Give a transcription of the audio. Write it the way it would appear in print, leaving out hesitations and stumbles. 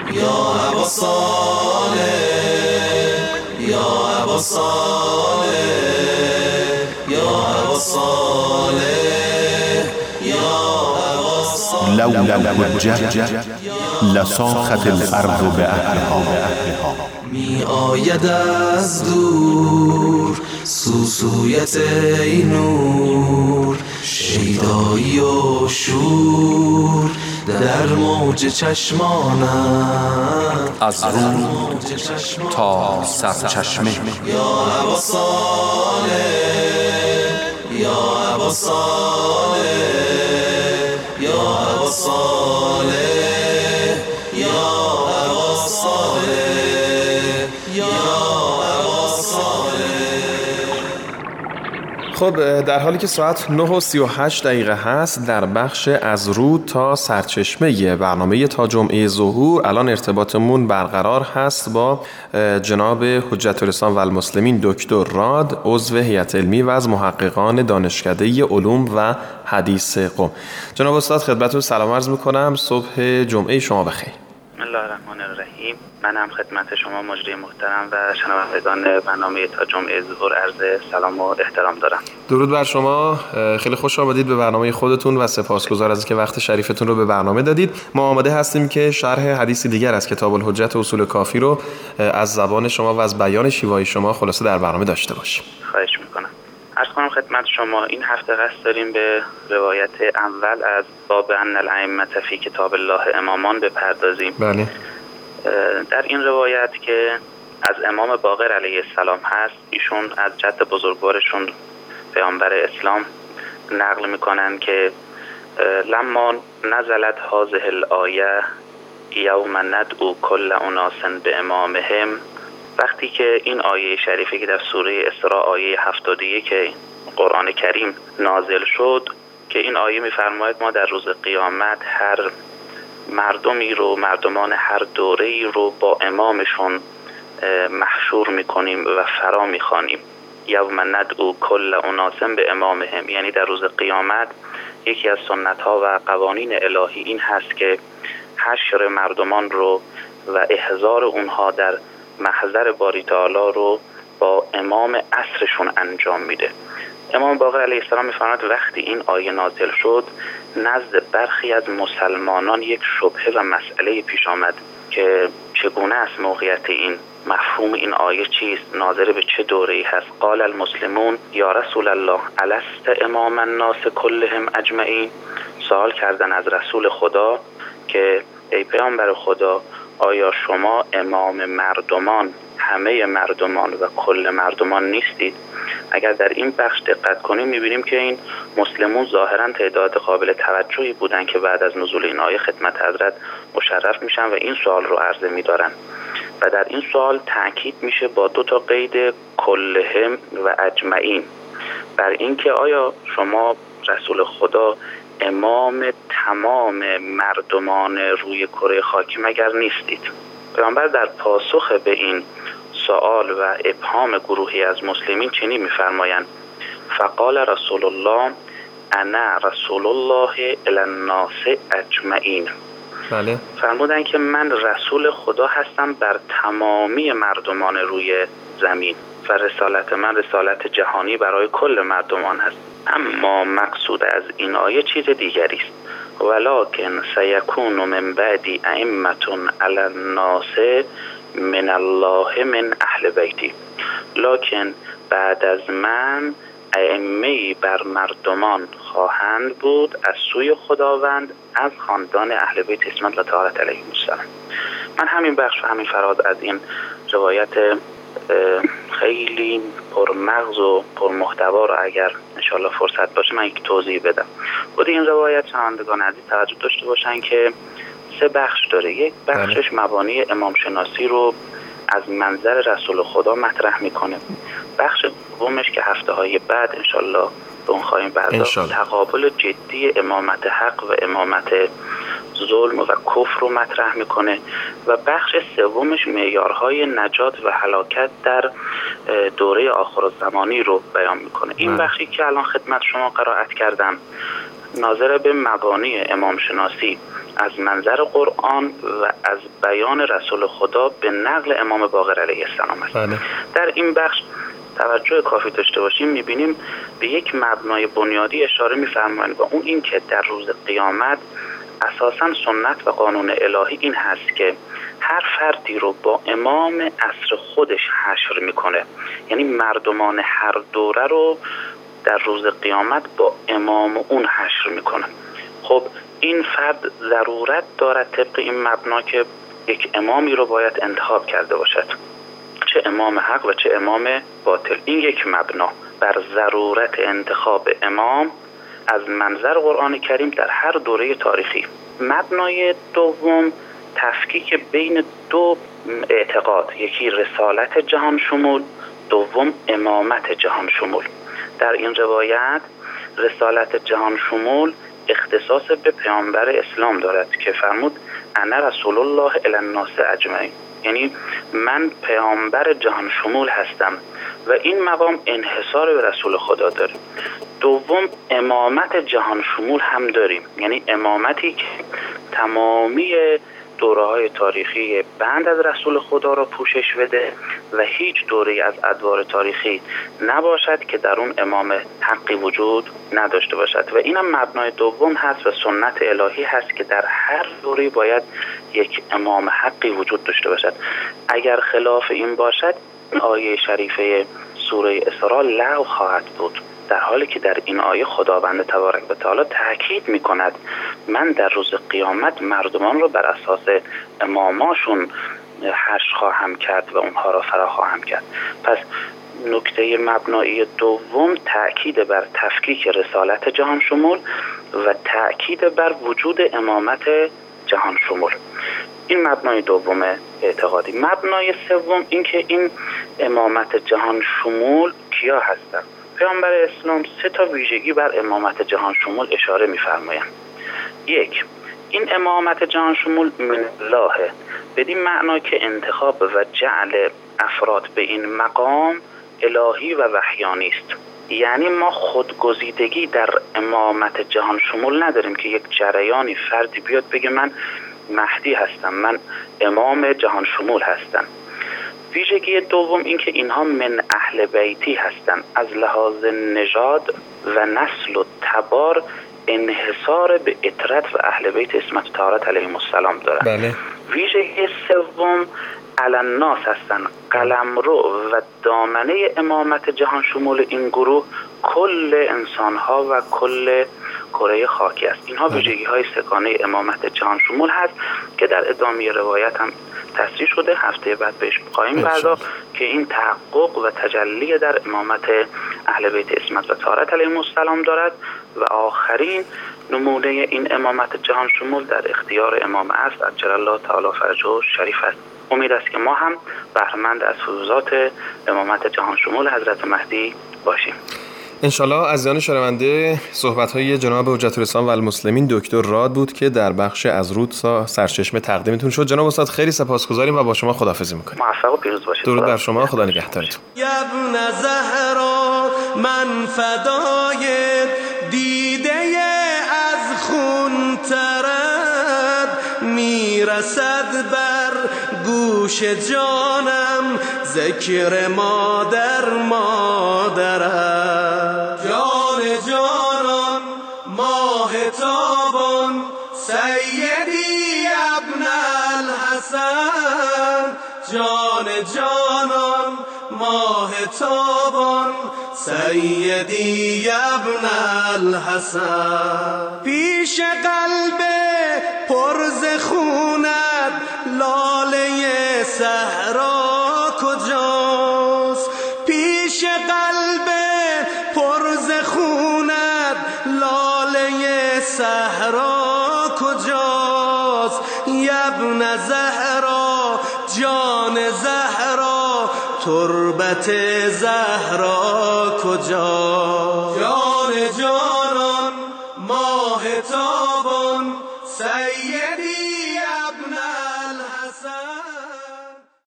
یا ابا صالح یا ابا صالح یا ابا صالح یا ابا صالح لولا الحجة لصاخت الارض بأهلها. می آید از دور سوسویت ای نور، شیدایی و شور در موج چشمانم، از رو تا سرچشمه. یا ابا صالح یا ابا صالح یا ابا صالح یا ابا صالح یا ابا صالح. خب در حالی که ساعت 9:38 هست، در بخش از رود تا سرچشمه برنامه تا جمعه ظهور الان ارتباطمون برقرار هست با جناب حجت الاسلام و المسلمین دکتر راد، عضو هیئت علمی و از محققان دانشکده علوم و حدیث قم. جناب استاد خدمتتون سلام عرض میکنم، صبح جمعه شما بخیر. بسم الله الرحمن الرحیم. منم خدمت شما مجری محترم و شنوندگان برنامه تا جمعه ظهور عرض سلام و احترام دارم. درود بر شما، خیلی خوش آمدید به برنامه خودتون و سپاسگزار از اینکه وقت شریفتون رو به برنامه دادید. ما آماده هستیم که شرح حدیثی دیگر از کتاب الحجت اصول کافی رو از زبان شما و از بیان شیوای شما خلاصه در برنامه داشته باشیم. خواهش میکنم. عرض کنم خدمت شما این هفته قصد داریم به روایت اول از باب ان الائمة فی کتاب الله امامان بپردازیم. بله. در این روایت که از امام باقر علیه السلام هست، ایشون از جد بزرگوارشون پیامبر اسلام نقل میکنن که لما نزلت هذه الآیه یوم ندعو کل اناس بامامهم، وقتی که این آیه شریفه که در سوره اسراء آیه 71 قرآن کریم نازل شد که این آیه میفرماید ما در روز قیامت هر مردمی رو، مردمان هر دوره‌ای رو با امامشون محشور میکنیم و فرا میخوانیم. یوم ندعو کل اناس به امامهم، یعنی در روز قیامت یکی از سنت ها و قوانین الهی این هست که حشر مردمان رو و احضار اونها در محضر باری تعالی رو با امام عصرشون انجام میده. امام باقر علیه السلام میفرماید وقتی این آیه نازل شد نزد برخی از مسلمانان یک شبهه و مسئله پیش آمد که چگونه است موقعیت این، مفهوم این آیه چیست، ناظر به چه دوره‌ای هست. قال المسلمون یا رسول الله الست امام الناس کلهم اجمعین، سوال کردن از رسول خدا که ای پیامبر خدا آیا شما امام مردمان، همه مردمان و کل مردمان نیستید؟ اگر در این بخش دقت کنیم می‌بینیم که این مسلمون ظاهراً تعداد قابل توجهی بودن که بعد از نزول این آیه خدمت حضرت مشرف میشن و این سوال رو عرضه می‌دارن و در این سوال تأکید میشه با 2 قید کلهم و اجمعین بر این که آیا شما رسول خدا امام تمام مردمان روی کره خاکی مگر نیستید؟ پیامبر در پاسخ به این سوال و ابهام گروهی از مسلمین چنین می‌فرمایند فقال رسول الله انا رسول الله الی الناس اجمعین. بله. فرمودن که من رسول خدا هستم بر تمامی مردمان روی زمین و رسالت من رسالت جهانی برای کل مردمان هست. اما مقصود از این آیه چیز دیگری است. ولکن سیکون من بعدی ائمة علی الناس من الله من اهل بیتی، لکن بعد از من ائمه‌ای بر مردمان خواهند بود از سوی خداوند از خاندان اهل بیت اسم الله تعالی علیهم السلام. من همین بخش و همین فراد از این روایت خیلی پرمغز و پرمحتوا رو اگر انشالله فرصت باشه من یک توضیح بدم. خود این روایت شنوندگان عزیز توجه داشته باشن که 3 بخش داره. یک بخشش مبانی امام شناسی رو از منظر رسول خدا مطرح میکنه. بخش دومش که هفته های بعد انشالله به اون خواهیم پرداخت، تقابل جدی امامت حق و امامت ظلم و کفر رو مطرح میکنه و بخش سومش معیارهای نجات و هلاکت در دوره آخرالزمانی رو بیان میکنه. این بخشی که الان خدمت شما قرائت کردم ناظر به مبانی امام شناسی از منظر قرآن و از بیان رسول خدا به نقل امام باقر علیه السلام است. بله. در این بخش توجه کافی داشته باشیم می‌بینیم به یک مبنای بنیادی اشاره می‌فرمایند و اون این که در روز قیامت اساساً سنت و قانون الهی این هست که هر فردی رو با امام عصر خودش حشر میکنه، یعنی مردمان هر دوره رو در روز قیامت با امام اون حشر میکنه. خب این فرد ضرورت دارد طبق این مبنا که یک امامی رو باید انتخاب کرده باشد، چه امام حق و چه امام باطل. این یک مبنا بر ضرورت انتخاب امام از منظر قرآن کریم در هر دوره تاریخی. مبنای دوم تفکیک بین دو اعتقاد، یکی رسالت جهان شمول، دوم امامت جهان شمول. در این روایت رسالت جهان شمول اختصاص به پیامبر اسلام دارد که فرمود انا رسول الله الی الناس اجمعین، یعنی من پیامبر جهان شمول هستم و این مقام انحصار به رسول خدا داره. دوم امامت جهان شمول هم داریم، یعنی امامتی که تمامی دوره‌های تاریخی بند از رسول خدا را پوشش بده و هیچ دوره‌ای از ادوار تاریخی نباشد که در اون امام حقی وجود نداشته باشد و اینم مبنای دوم هست و سنت الهی هست که در هر دوره‌ای باید یک امام حقی وجود داشته باشد. اگر خلاف این باشد آیه شریفه سوره اسراء لغو خواهد بود، در حالی که در این آیه خداوند تبارک و تعالی تاکید می‌کند من در روز قیامت مردمان رو بر اساس اماماشون حشر خواهم کرد و اونها را فرا خواهم کرد. پس نکته مبنایی دوم تأکید بر تفکیک رسالت جهان شمول و تأکید بر وجود امامت جهان شمول. این مبنای دوم اعتقادی. مبنای سوم این که این امامت جهان شمول کیا هستند؟ پیامبر اسلام 3 ویژگی بر امامت جهان شمول اشاره می‌فرمایند. 1. این امامت جهان شمول من الله، بدین معنا که انتخاب و جعل افراد به این مقام الهی و وحیانی است. یعنی ما خودگزیدگی در امامت جهان شمول نداریم که یک جریانی فردی بیاد بگه من مهدی هستم، من امام جهان شمول هستم. ویژگی دوم این که اینها من اهل بیتی هستند، از لحاظ نژاد و نسل و تبار انحصار به اطرت و اهل بیت عصمت و طهارت علیهم السلام دارند. بله. ویژگی سوم علی الناس هستند، قلمرو و دامنه امامت جهان شمول این گروه کل انسانها و کل کره خاکی است. اینها ویژگی های سگانه امامت جهان شمول هست که در ادامه روایت هم تصریح شده، هفته بعد بهش خواهیم پرداخت که این تحقق و تجلی در امامت اهل بیت عصمت و طهارت علیهم السلام دارد و آخرین نمونه این امامت جهان شمول در اختیار امام عصر عجل الله تعالی فرجه شریف است. امید است که ما هم بهره‌مند از فیوزات امامت جهان شمول حضرت مهدی باشیم. انشالله. از یان شنونده صحبت‌های جناب حجت الاسلام و المسلمین دکتر راد بود که در بخش از رودسا سرچشمه تقدیمتون شد. جناب استاد خیلی سپاسگزاریم و با شما خداحافظی می‌کنیم. موفق و پیروز باشید. درود بر شما، خدا نگهدارتون. ابن زهرا من فدای دیده از خون ترد میرسد بر گوش جانم ذکر مادرت. جان جانان ماه تابان سیدی ابن الحسن، جان جانان ماه تابان سیدی ابن الحسن. پیش قلب پرز خونت لاله صحرا کجاست؟ پیش قلب پرز خونت لاله صحرا کجاست؟ ابن زهرا جان زهرا تربت زهرا کجاست؟